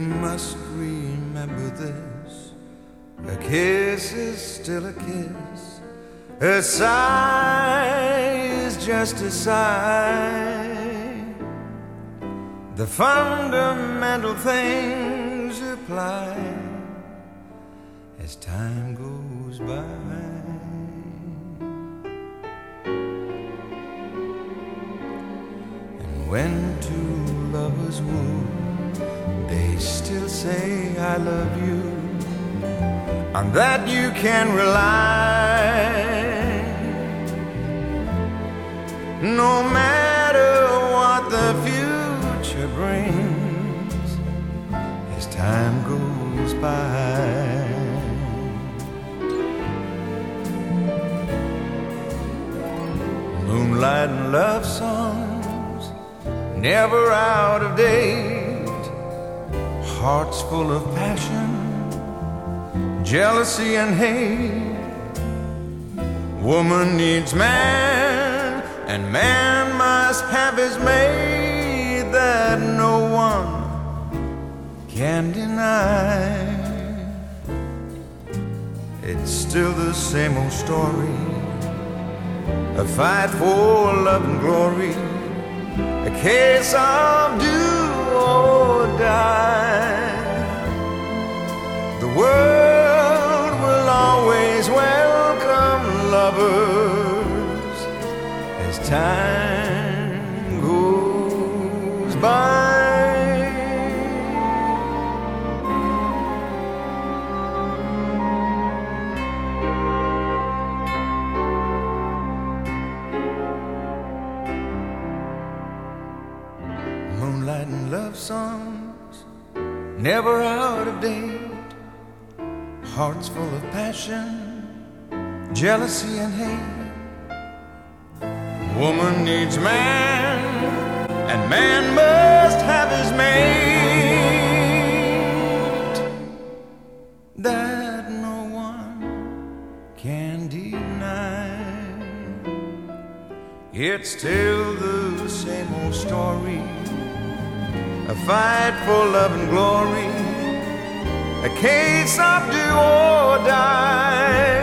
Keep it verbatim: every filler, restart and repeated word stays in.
must remember this. A kiss is still a kiss. A sigh is just a sigh. The fundamental things apply as time goes by. And when two lovers woo, they still say I love you. On that you can rely. No matter what the future brings, as time goes by. Moonlight and love songs, never out of date. Hearts full of passion, jealousy and hate. Woman needs man, and man must have his mate that no one can deny. It's still the same old story, a fight for love and glory, a case of do or die. The world will always welcome lovers as time goes by. Moonlight and love songs, never out of date. Hearts full of passion, jealousy and hate. Woman needs man, and man must have his mate that no one can deny. It's still the same old story, a fight for love and glory, a case of do or die.